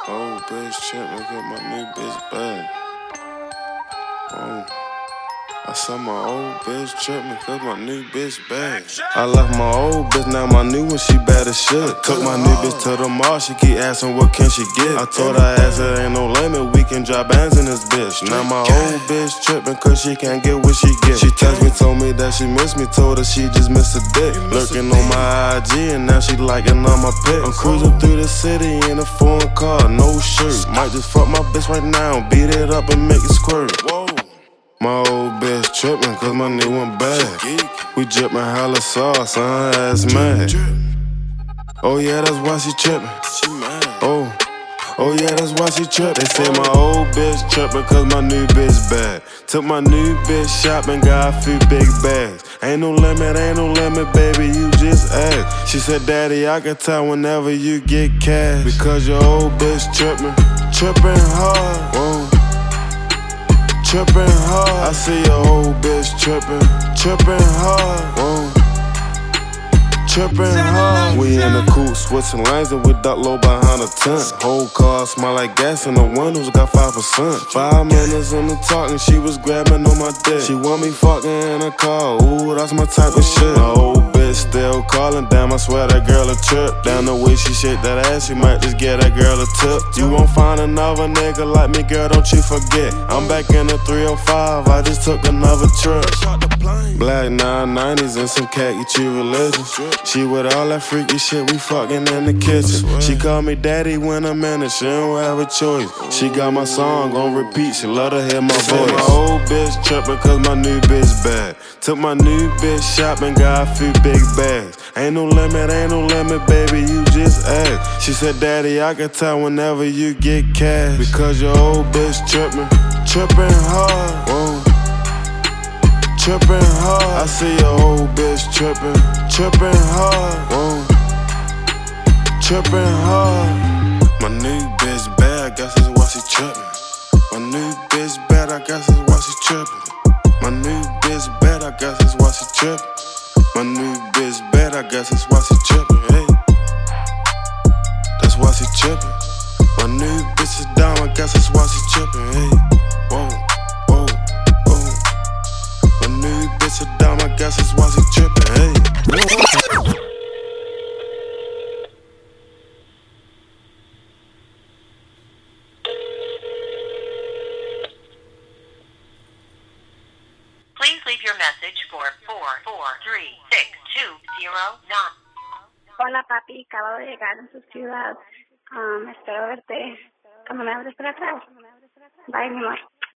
Old bitch trippin' cause my new bitch bad. Oh. I saw my old bitch trippin' cause my new bitch bad. I left my old bitch, now my new one, she bad as shit. Took my new bitch to the mall, she keep asking what can she get. I told her ass it ain't no limit, we can drop bands in this bitch. Now my old bitch trippin' cause she can't get what she get. She text me, told me that she miss me, told her she just missed a dick. Lurking on my IG and now she liking all my pics. I'm cruising through the city in a foreign car, no shirt. Might just fuck my bitch right now, beat it up and make it squirt. Whoa. My old bitch trippin' cause my new one bad. We drippin' hella sauce, her ass mad. Oh yeah, that's why she trippin'. Oh yeah, that's why she trippin'. They say my old bitch trippin' cause my new bitch bad. Took my new bitch shopping, got a few big bags. Ain't no limit, baby, you just ask. She said, Daddy, I can tell whenever you get cash. Because your old bitch trippin' hard. Whoa. Trippin' hard, I see your old bitch trippin' hard, whoa. Trippin' hard. We in the coupe, switching lanes and we duck low behind a tent. Whole car smell like gas and the windows got 5%. 5 minutes in the talking, she was grabbing on my dick. She want me fucking in a car, ooh, that's my type of shit. My old bitch still calling, damn, I swear that girl a trip. Down the way she shake that ass, she might just get that girl a tip. You won't find another nigga like me, girl, don't you forget. I'm back in the 305, I just took another trip. Black 990s and some khaki tree religion. She with all that freaky shit, we fucking in the kitchen. She call me daddy when I'm in it, she don't have a choice. She got my song on repeat, she love to hear my voice. My old bitch trippin' cause my new bitch bad. Took my new bitch shopping, got a few big bags. Ain't no limit, baby, you just ask. She said, Daddy, I can tell whenever you get cash. Because your old bitch trippin' hard, whoa. Trippin' hard, I see your old bitch trippin' hard, whoa. Trippin' hard. My new bitch bad, I guess that's why she trippin'. My new bitch bad, I guess that's why she trippin'. My new bitch bad, I guess that's why she trippin'. My new bitch bad, I guess that's why she trippin', hey. That's why she trippin'. My new bitch is down, I guess that's why she trippin', hey. Whoa. Bitch a dumb, I guess that's why she trippin', hey. Please leave your message for 443-620-9. Hola papi, acabo de llegar en su ciudad. Espero verte cuando me hables para atrás. Bye, mi amor.